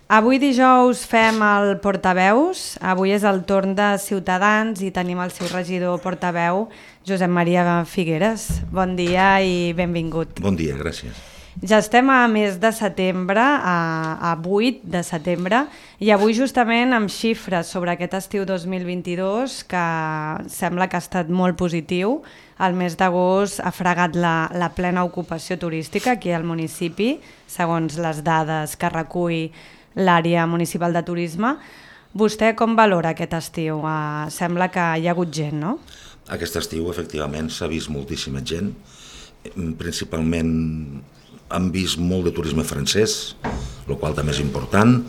Avui dijous fem el portaveus, avui és el torn de Ciutadans i tenim el seu regidor portaveu, Josep Maria Figueres. Bon dia i benvingut. Bon dia, gràcies. Ja estem a mes de setembre, a 8 de setembre, i avui justament amb xifres sobre aquest estiu 2022 que sembla que ha estat molt positiu. El mes d'agost ha fregat la plena ocupació turística aquí al municipi, segons les dades que recull l'àrea municipal de turisme. Vostè com valora aquest estiu? Sembla que hi ha hagut gent, no? Aquest estiu, efectivament, s'ha vist moltíssima gent. Principalment hem vist molt de turisme francès, el qual també és important.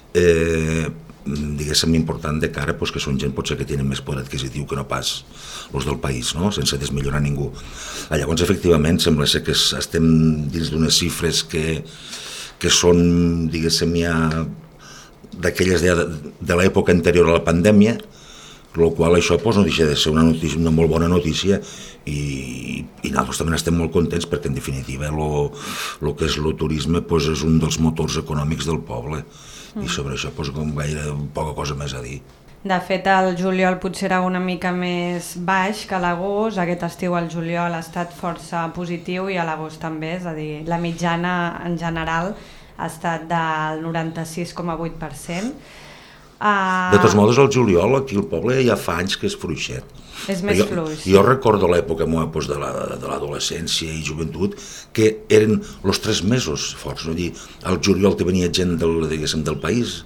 Diguéssim, important de cara que són gent potser que tenen més poder adquisitiu que no pas els del país, no? Sense desmillorar ningú. Llavors, efectivament, sembla ser que estem dins d'unes xifres que són, diguéssim, ja d'aquelles de l'època anterior a la pandèmia, el qual això no deixa de ser una molt bona notícia i nosaltres també estem molt contents perquè en definitiva el que és el turisme és un dels motors econòmics del poble i sobre això com gaire poca cosa més a dir. De fet, el juliol potser era una mica més baix que l'agost. Aquest estiu el juliol ha estat força positiu i a l'agost també, és a dir, la mitjana en general ha estat del 96,8%. De tots modos, el juliol aquí al poble ja fa anys que és fluixet. És més fluix. Jo recordo l'època de l'adolescència i joventut que eren els 3 mesos forts. Al juliol te venia gent del país,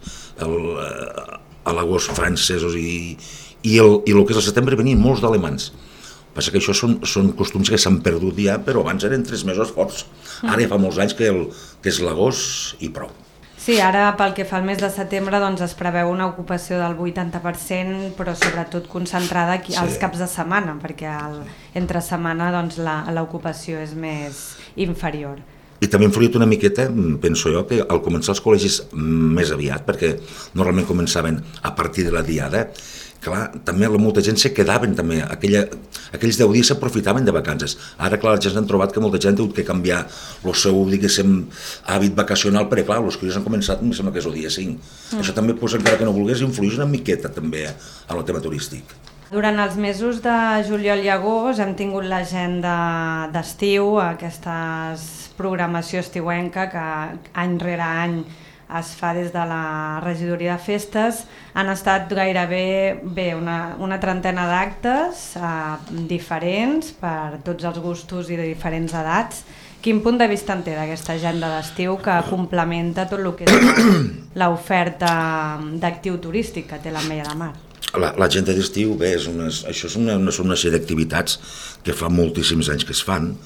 a l'agost francesos i el que és el setembre venien molts d'alemans. Passa que això són costums que s'han perdut ja, però abans eren 3 mesos forts. Ara ja fa molts anys que és l'agost i prou. Sí, ara pel que fa al mes de setembre es preveu una ocupació del 80%, però sobretot concentrada als caps de setmana, perquè entre setmana l'ocupació és més inferior. I també ha influït una miqueta, penso jo, que al començar els col·legis més aviat, perquè normalment començaven a partir de la diada, clar, també molta gent se quedaven també, aquells 10 dies s'aprofitaven de vacances. Ara, clar, ja s'han trobat que molta gent ha hagut que canviar el seu, diguéssim, hàbit vacacional, perquè, clar, els crios han començat, em sembla que és el dia 5. Això també, encara que no volgués, influeix una miqueta també en el tema turístic. Durant els mesos de juliol i agost hem tingut l'agenda d'estiu, aquesta programació estiuenca que any rere any es fa des de la regidoria de festes. Han estat gairebé una trentena d'actes diferents per tots els gustos i de diferents edats. Quin punt de vista en té d'aquesta agenda d'estiu que complementa tot el que és l'oferta d'actiu turístic que té l'Ametlla de Mar? L'agenda d'estiu, bé, això són una sèrie d'activitats que fa moltíssims anys que es fan.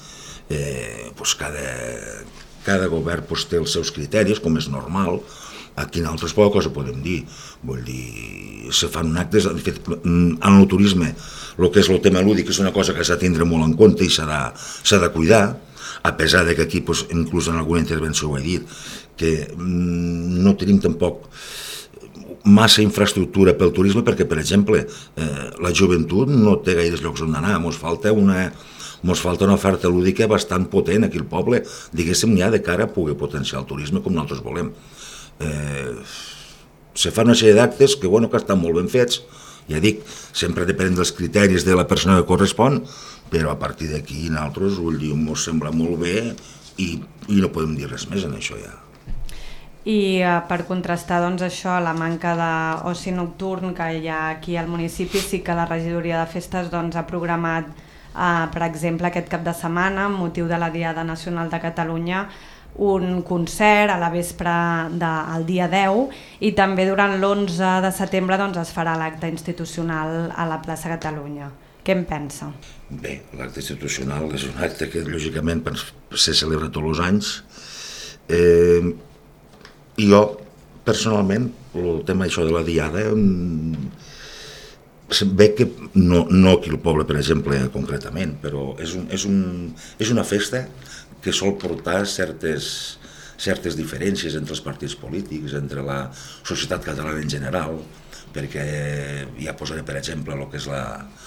Cada govern té els seus criteris, com és normal. Aquí nosaltres poca cosa podem dir. Vull dir, se fan actes, de fet, en el turisme, el que és el tema lúdic és una cosa que s'ha de tindre molt en compte i s'ha de cuidar, a pesar que aquí, inclús en alguna intervenció ho he dit, que no tenim tampoc massa infraestructura pel turisme perquè, per exemple, la joventut no té gaires llocs on anar, ens falta una oferta lúdica bastant potent aquí al poble, diguéssim, ja de cara a poder potenciar el turisme com nosaltres volem. Se fan una sèrie d'actes que estan molt ben fets, ja dic, sempre depèn dels criteris de la persona que correspon, però a partir d'aquí nosaltres, ens sembla molt bé i no podem dir res més en això ja. I per contrastar això, la manca d'oci nocturn que hi ha aquí al municipi, sí que la regidoria de festes ha programat, per exemple, aquest cap de setmana, amb motiu de la Diada Nacional de Catalunya, un concert a la vespre del dia 10 i també durant l'11 de setembre es farà l'acte institucional a la plaça Catalunya. Què en pensa? Bé, l'acte institucional és un acte que lògicament se celebra tots els anys. I jo, personalment, el tema de la Diada, veig que no aquí al poble, per exemple, concretament, però és una festa que sol portar certes diferències entre els partits polítics, entre la societat catalana en general, perquè ja posaré, per exemple, el que és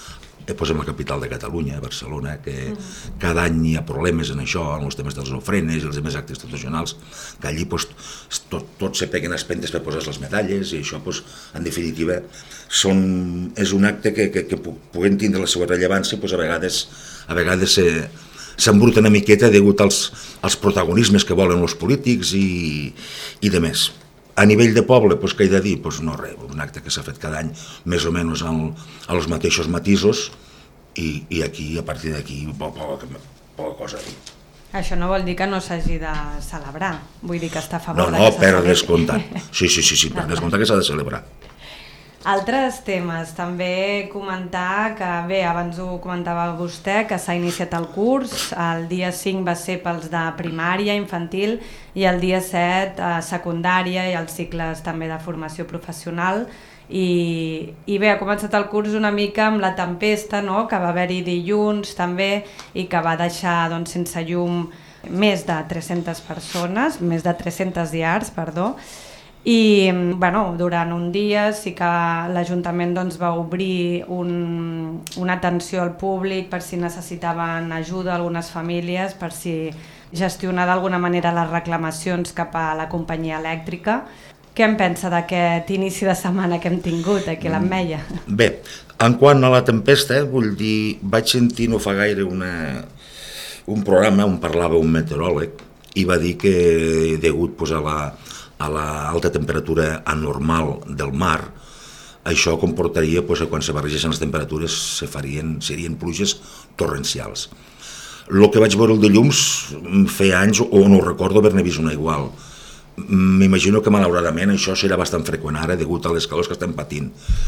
posem la capital de Catalunya, Barcelona, que cada any hi ha problemes en això, en els temes dels ofrenes i els demés actes institucionals, que allí tots se peguen les pentes per posar les medalles, i això, en definitiva, és un acte que puguem tindre la seva rellevància, a vegades s'embruta una miqueta degut als protagonismes que volen els polítics i de més. A nivell de poble, què he de dir? No res, un acte que s'ha fet cada any més o menys als mateixos matisos i aquí, a partir d'aquí, poca cosa a dir. Això no vol dir que no s'hagi de celebrar, vull dir que està a favor No, per descomptat. Sí, per descomptat que s'ha de celebrar. Altres temes, també comentar que, bé, abans ho comentava vostè, que s'ha iniciat el curs, el dia 5 va ser pels de primària, infantil, i el dia 7 secundària i els cicles també de formació professional. I bé, ha començat el curs una mica amb la tempesta, no?, que va haver-hi dilluns també i que va deixar sense llum més de 300 persones, més de 300 llars, perdó. I durant un dia sí que l'Ajuntament va obrir una atenció al públic per si necessitaven ajuda a algunes famílies, per si gestionar d'alguna manera les reclamacions cap a la companyia elèctrica. Què en pensa d'aquest inici de setmana que hem tingut aquí a l'Ametlla? Bé, en quant a la tempesta, vull dir, vaig sentir no fa gaire un programa on parlava un meteoròleg i va dir que degut a l'alta temperatura anormal del mar, això comportaria que quan se barregeixen les temperatures serien pluges torrencials. El que vaig veure el dilluns feia anys, o no ho recordo, haver-ne vist una igual. M'imagino que malauradament això serà bastant freqüent ara degut a les calors que estem patint.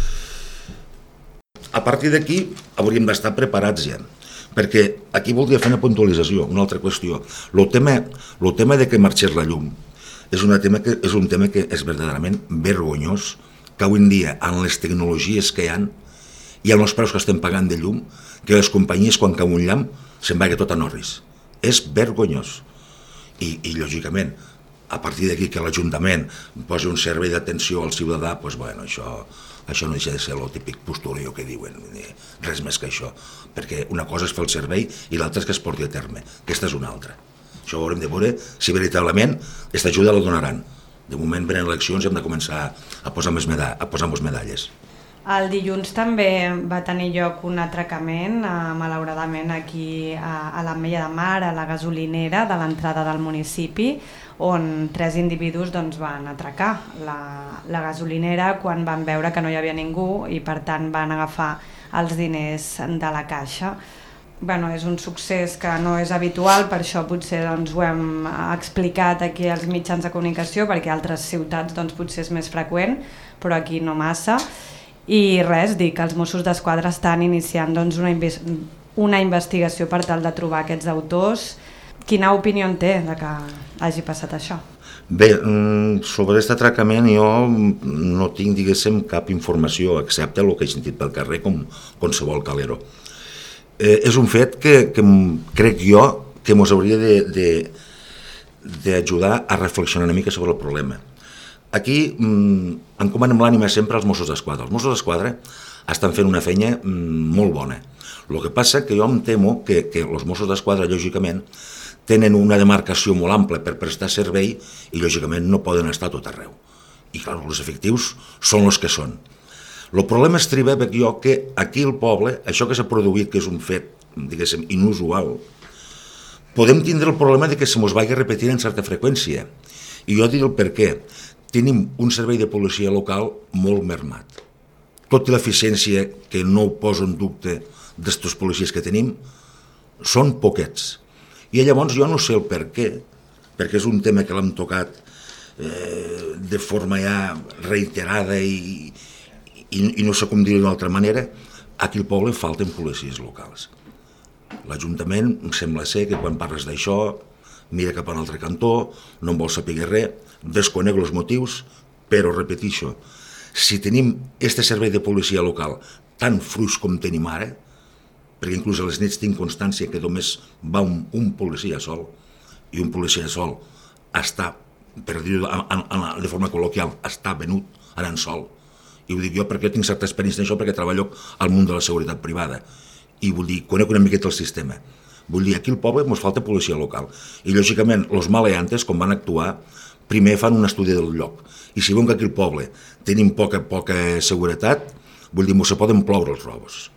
A partir d'aquí hauríem d'estar preparats ja, perquè aquí voldria fer una puntualització, una altra qüestió. El tema de que marxés la llum és un tema que és verdaderament vergonyós, que avui en dia, amb les tecnologies que hi ha i amb els preus que estem pagant de llum, que les companyies, quan cau un llamp, se'n vagi tot a Norris. És vergonyós. I lògicament, a partir d'aquí que l'Ajuntament posi un servei d'atenció al ciutadà, això no deixa de ser el típic postureo que diuen, res més que això, perquè una cosa és fer el servei i l'altra és que es porti a terme. Aquesta és una altra. Això ho haurem de veure si veritablement aquesta ajuda la donaran. De moment venen eleccions i hem de començar a posar medalles. El dilluns també va tenir lloc un atracament, malauradament aquí a l'Ametlla de Mar, a la gasolinera de l'entrada del municipi, on 3 individus van atracar la gasolinera quan van veure que no hi havia ningú i per tant van agafar els diners de la caixa. És un succés que no és habitual, per això potser ho hem explicat aquí als mitjans de comunicació, perquè a altres ciutats potser és més freqüent, però aquí no massa. I res, dir que els Mossos d'Esquadra estan iniciant una investigació per tal de trobar aquests autors. Quina opinió en té de que hagi passat això? Bé, sobre aquest atracament jo no tinc, cap informació, excepte el que he sentit pel carrer com qualsevol calero. És un fet que crec jo que ens hauria d'ajudar a reflexionar una mica sobre el problema. Aquí encomanem l'ànima sempre als Mossos d'Esquadra. Els Mossos d'Esquadra estan fent una feina molt bona. El que passa que jo em temo que els Mossos d'Esquadra, lògicament, tenen una demarcació molt ampla per prestar servei i, lògicament, no poden estar a tot arreu. I, clar, els efectius són els que són. El problema estriba que aquí al poble, això que s'ha produït, que és un fet, inusual, podem tindre el problema de que se mos vagi repetint en certa freqüència. I jo diré el per què. Tenim un servei de policia local molt mermat. Tota l'eficiència, que no ho poso en dubte, d'estos policies que tenim, són poquets. I llavors jo no sé el per què, perquè és un tema que l'hem tocat de forma ja reiterada i no sé com dir-ho d'una altra manera. Aquí al poble falten policies locals. L'Ajuntament sembla ser que quan parles d'això mira cap a un altre cantó, no en vol saber res, desconec els motius, però repeteixo, si tenim aquest servei de policia local tan fluix com tenim ara, perquè inclús a les nits tinc constància que només va un policia sol, i un policia sol està, per dir-ho de forma col·loquial, està venut anant sol, I ho dic jo perquè tinc certa experiència en això, perquè treballo al món de la seguretat privada. I vull dir, conec una miqueta el sistema. Vull dir, aquí al poble ens falta policia local. I lògicament, els maleantes, quan van actuar, primer fan un estudi del lloc. I si veuen que aquí al poble tenim poca seguretat, vull dir, se poden ploure els robos.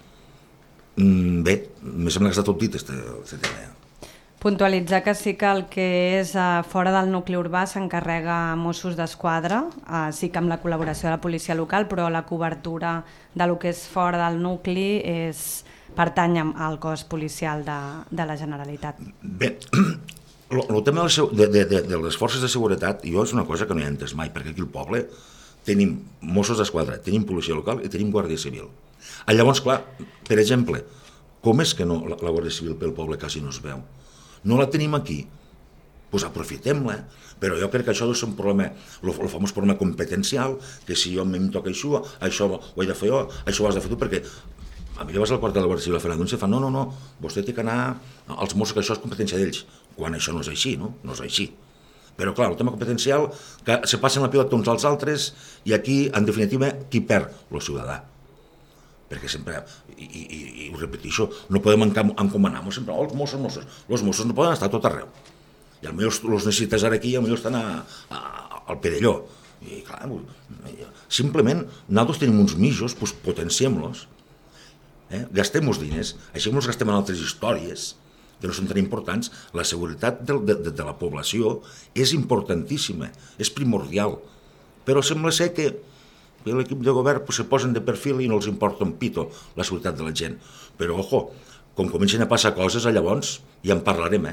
Bé, me sembla que està tot dit, este tema. Puntualitzar que sí que el que és fora del nucli urbà s'encarrega Mossos d'Esquadra, sí que amb la col·laboració de la policia local, però la cobertura de lo que és fora del nucli pertany al cos policial de la Generalitat. Bé, el tema de les forces de seguretat, jo és una cosa que no he entès mai, perquè aquí al poble tenim Mossos d'Esquadra, tenim policia local i tenim Guàrdia Civil. Llavors, clar, per exemple, com és que la Guàrdia Civil pel poble quasi no es veu? No la tenim aquí, doncs aprofitem-la, però jo crec que això és un problema, el famós problema competencial, que si jo em toca això ho he de fer jo, això ho has de fer tu, perquè a mi vas al quartel de la Guàrdia Civil a fer la denúncia i fan no, vostè té que anar als Mossos, que això és competència d'ells, quan això no és així, no? No és així. Però clar, el tema competencial, que se passen la pilota uns als altres i aquí, en definitiva, qui perd? El ciutadà. Perquè sempre, i ho repeteixo, no podem encomanar-nos sempre, els Mossos no poden estar a tot arreu. I potser els necessites ara aquí i potser estan al Perelló. I clar, simplement, nosaltres tenim uns mijos, doncs potenciem-los, gastem els diners, així els gastem en altres històries, que no són tan importants. La seguretat de la població és importantíssima, és primordial, però sembla ser que l'equip de govern se posen de perfil i no els importa un pito la seguretat de la gent. Però, ojo, com comencen a passar coses, llavors ja en parlarem,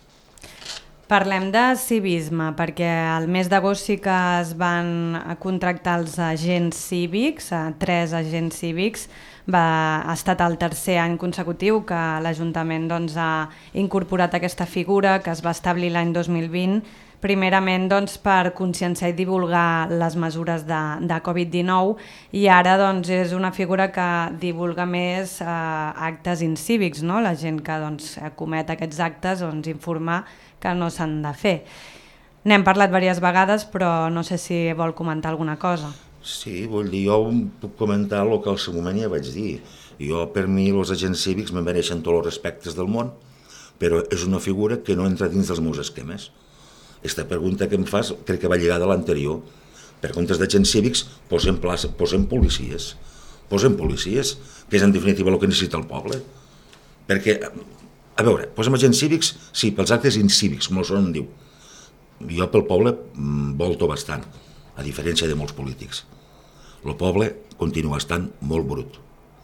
Parlem de civisme, perquè al mes d'agost sí que es van contractar els agents cívics, 3 agents cívics. Ha estat el tercer any consecutiu que l'Ajuntament ha incorporat aquesta figura que es va establir l'any 2020, primerament per conscienciar i divulgar les mesures de Covid-19 i ara és una figura que divulga més actes incívics, no? La gent que comet aquests actes informar que no s'han de fer. N'hem parlat diverses vegades, però no sé si vol comentar alguna cosa. Sí, vull dir, jo puc comentar el que al seu moment ja vaig dir. Jo, per mi, els agents cívics me mereixen tots els respectes del món, però és una figura que no entra dins dels meus esquemes. Aquesta pregunta que em fas crec que va lligada a l'anterior. Per comptes d'agents cívics, posem policies. Posem policies, que és en definitiva el que necessita el poble. Perquè, a veure, posem agents cívics, sí, pels actes incívics, com el son diu. Jo pel poble volto bastant, a diferència de molts polítics. El poble continua estant molt brut,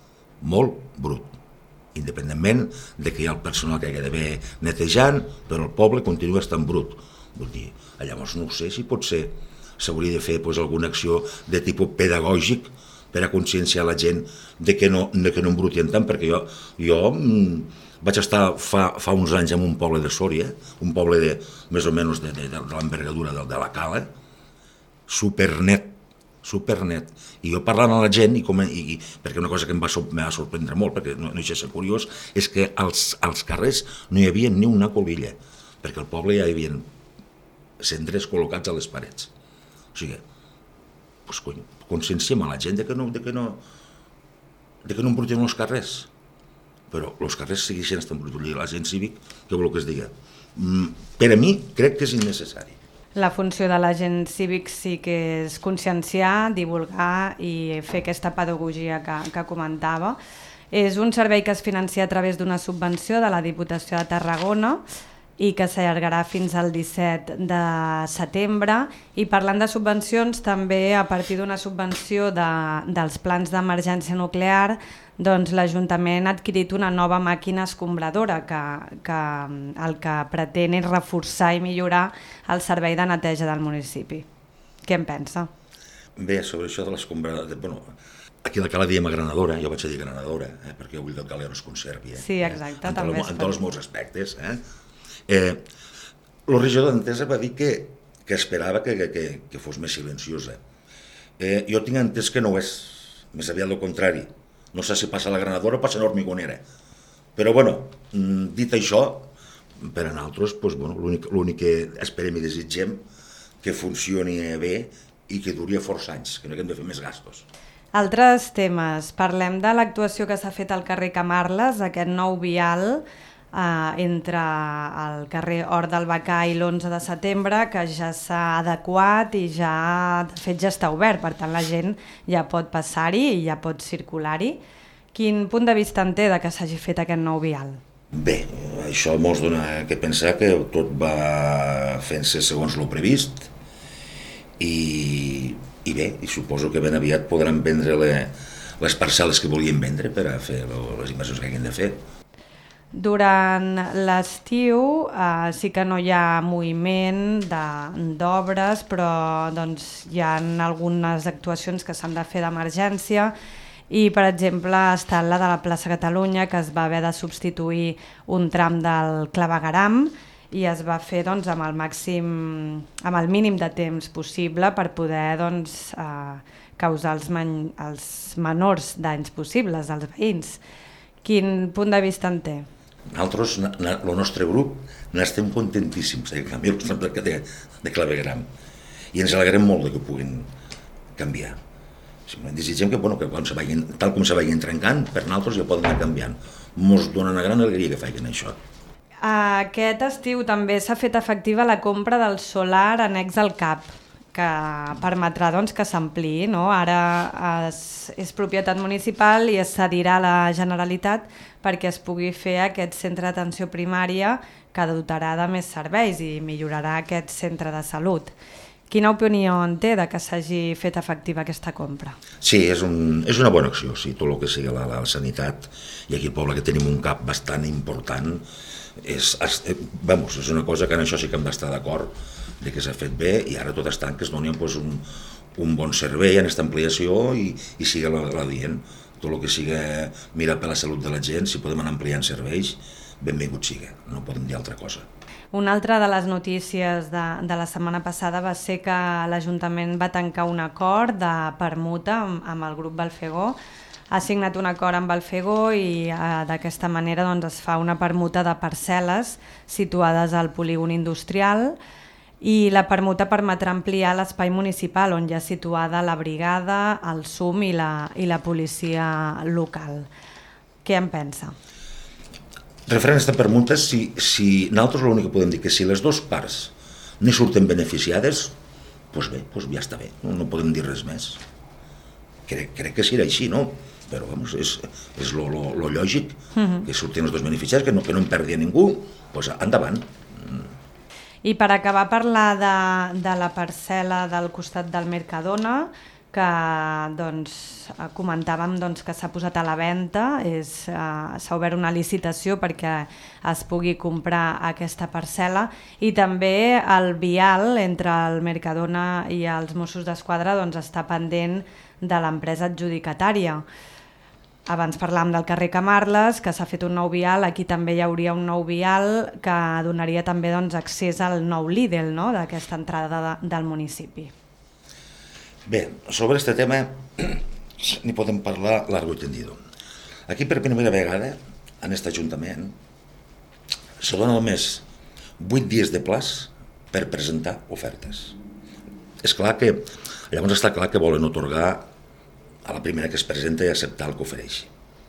independentment de que hi ha el personal que ha d'haver netejant, però el poble continua estant brut. Vull dir, llavors no sé si potser s'hauria de fer alguna acció de tipus pedagògic per a conscienciar la gent de que no embrutien tant, perquè jo vaig estar fa uns anys en un poble de Sòria, un poble més o menys de l'envergadura de la Cala, supernet, i jo parlant a la gent, perquè una cosa que em va sorprendre molt, perquè no deixa de ser curiós, és que als carrers no hi havia ni una colilla, perquè al poble ja hi havia cendres col·locats a les parets. O sigui, conscienciem a la gent de que no embrutien els carrers, però els carrers segueixen estant bruts. L'agent cívic, què vol que es diga? Per a mi crec que és innecessari. La funció de l'agent cívic sí que és conscienciar, divulgar i fer aquesta pedagogia que comentava. És un servei que es financia a través d'una subvenció de la Diputació de Tarragona i que s'allargarà fins al 17 de setembre. I parlant de subvencions, també a partir d'una subvenció dels plans d'emergència nuclear, l'Ajuntament ha adquirit una nova màquina escombradora que el que pretén és reforçar i millorar el servei de neteja del municipi. Què en pensa? Bé, sobre això de l'escombradora... Aquí a la Cala diem granadora, jo vaig a dir granadora, perquè jo vull que el calero es conservi. Sí, exacte. En tots els meus aspectes. El regidor d'Entesa va dir que esperava que fos més silenciosa. Jo tinc entès que no ho és, més aviat el contrari. No sé si passa a la granadora o passa a l'hormigonera. Però, dit això, per a nosaltres, l'únic que esperem i desitgem que funcioni bé i que duri força anys, que no haguem de fer més gastos. Altres temes. Parlem de l'actuació que s'ha fet al carrer Camarles, aquest nou vial entre el carrer Hort del Bacà i l'11 de setembre, que ja s'ha adequat i ja, de fet, ja està obert, per tant la gent ja pot passar-hi i ja pot circular-hi. Quin punt de vista en té de que s'hagi fet aquest nou vial? Bé, això mos dona que pensar que tot va fent-se segons lo previst i bé, i suposo que ben aviat podran vendre les parcel·les que volien vendre per a fer les inversions que hagin de fer. Durant l'estiu sí que no hi ha moviment d'obres, però doncs, hi ha algunes actuacions que s'han de fer d'emergència i, per exemple, ha estat la de la plaça Catalunya, que es va haver de substituir un tram del clavegueram i es va fer doncs, amb el mínim de temps possible per poder doncs, causar els menors danys possibles als veïns. Quin punt de vista en té? Nosaltres, el nostre grup, n'estem contentíssims de canviar el tram de clavegueram i ens alegrem molt que puguin canviar. Desitgem que, tal com se vagin trencant, per nosaltres ja poden anar canviant. Ens dona una gran alegria que facin això. Aquest estiu també s'ha fet efectiva la compra del solar annex al CAP, que permetrà doncs, que s'ampliï. No? Ara és propietat municipal i es cedirà a la Generalitat perquè es pugui fer aquest centre d'atenció primària que dotarà de més serveis i millorarà aquest centre de salut. Quina opinió en té de que s'hagi fet efectiva aquesta compra? Sí, és una bona acció, sí, tot el que sigui la sanitat, i aquí al poble que tenim un CAP bastant important, és una cosa que en això sí que hem d'estar d'acord, de que s'ha fet bé, i ara tot està en que es doni un bon servei en aquesta ampliació i siga la dient. Tot el que sigui mirar per la salut de la gent, si podem anar ampliant serveis, benvingut siga, no podem dir altra cosa. Una altra de les notícies de la setmana passada va ser que l'Ajuntament va tancar un acord de permuta amb el grup Balfegó. Ha signat un acord amb Balfegó i d'aquesta manera doncs, es fa una permuta de parcel·les situades al polígon industrial i la permuta permetrà ampliar l'espai municipal on hi ha situada la brigada, el SUM i la policia local. Què en pensa? Referent a aquesta permuta, si nosaltres l'únic que podem dir que si les dues parts n'hi surten beneficiades, doncs bé, ja està bé, no podem dir res més. Crec que serà així, no? Però és lo lògic, que surtin els dos beneficiats, que no en perdi ningú, doncs endavant. I per acabar parlar de la parcel·la del costat del Mercadona, que comentàvem que s'ha posat a la venda, s'ha obert una licitació perquè es pugui comprar aquesta parcel·la i també el vial entre el Mercadona i els Mossos d'Esquadra està pendent de l'empresa adjudicatària. Abans parlàvem del carrer Camarles, que s'ha fet un nou vial, aquí també hi hauria un nou vial que donaria també accés al nou Lidl, no?, d'aquesta entrada del municipi. Bé, sobre aquest tema n'hi podem parlar largo i tendido. Aquí per primera vegada en aquest Ajuntament se dona només 8 dies de plaç per presentar ofertes. Llavors està clar que volen atorgar a la primera que es presenta i acceptar el que ofereixi,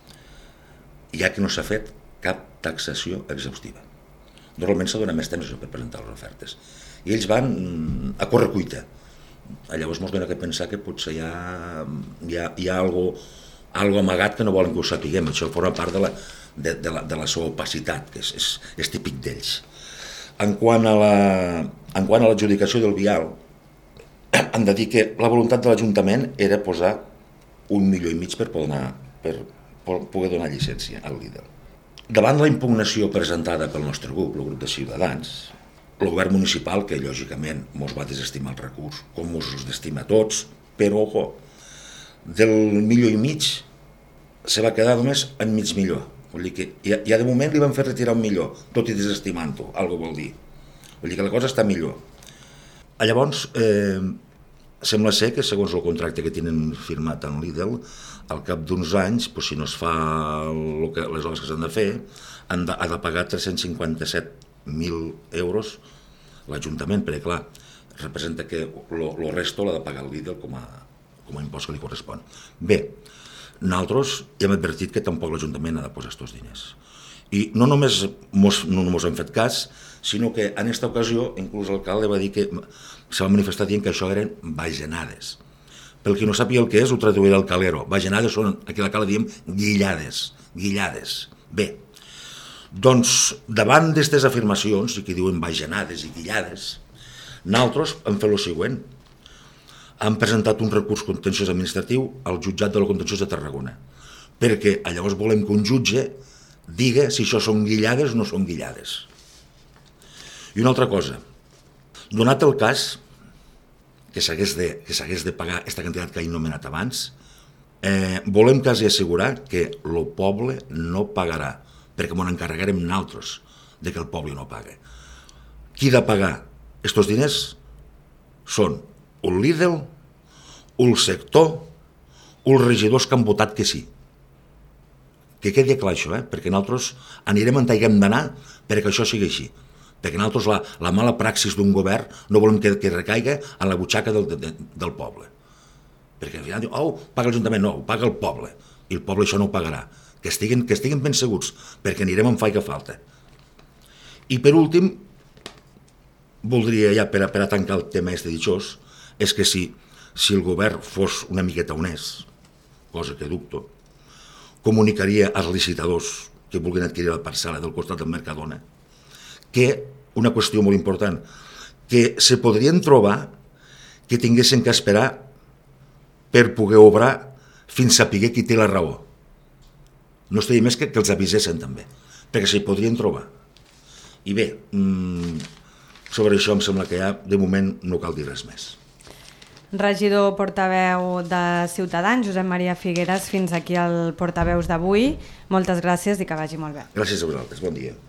ja que no s'ha fet cap taxació exhaustiva. Normalment s'ha donat més temps per presentar les ofertes i ells van a correcuita. Llavors ens dona que pensar que potser hi ha algo amagat que no volen que ho sapiguem. Això forma part de la seva opacitat, que és típic d'ells. En quant a l'adjudicació del vial, hem de dir que la voluntat de l'Ajuntament era posar 1,5 milions per poder donar llicència al Lidl. Davant la impugnació presentada pel nostre grup, el grup de Ciutadans, el govern municipal, que lògicament ens va desestimar el recurs, com ens els desestima a tots, però del 1,5 milions se va quedar només en mig milió. Vull dir que ja de moment li van fer retirar 1 milió, tot i desestimant-ho, algo vol dir. Vull dir que la cosa està millor. Llavors, sembla ser que segons el contracte que tenen firmat amb Lidl, al cap d'uns anys, si no es fa les obres que s'han de fer, ha de pagar 357.000 euros l'Ajuntament, perquè clar, representa que el resto l'ha de pagar el Lidl com a com a impost que li correspon. Bé, nosaltres ja hem advertit que tampoc l'Ajuntament ha de posar aquests diners. I no només no ens hem fet cas, sinó que en aquesta ocasió inclús l'alcalde va dir que se va manifestar dient que això eren bajanades. Pel qui no sàpiga el que és, ho traduiré al calero. Bajanades són, aquí a la cala diem, guillades. Bé, doncs davant d'aquestes afirmacions, i que diuen bajanades i guillades, nosaltres hem fet el següent. Han presentat un recurs contenciós administratiu al jutjat de lo contenciós de Tarragona, perquè llavors volem que un jutge diga si això són guillades o no són guillades. I una altra cosa, donat el cas que s'hagués de pagar aquesta quantitat que he anomenat abans, volem quasi assegurar que el poble no pagarà, perquè m'ho encarregarem nosaltres de que el poble no paga. Qui ha de pagar aquests diners són un Lidl, un sector, uns regidors que han votat que sí. Que quedi clar això, perquè nosaltres anirem on haguem d'anar perquè això sigui així. Perquè nosaltres la mala praxis d'un govern no volem que recaiga en la butxaca del poble. Perquè al final diu, paga l'Ajuntament, no, ho paga el poble. I el poble això no ho pagarà. Que estiguin ben segurs, perquè anirem on faci falta. I per últim, voldria ja per a tancar el tema este ditxós, és que si el govern fos una miqueta honest, cosa que dubto, comunicaria als licitadors que vulguin adquirir la parcel·la del costat del Mercadona que, una qüestió molt important, que se podrien trobar que tinguessin que esperar per poder obrar fins a saber qui té la raó. No estaria més que els avisessin també, perquè s'hi podrien trobar. I bé, sobre això em sembla que ja, de moment, no cal dir res més. Regidor portaveu de Ciutadans, Josep Maria Figueres, fins aquí el portaveus d'avui. Moltes gràcies i que vagi molt bé. Gràcies a vosaltres, bon dia.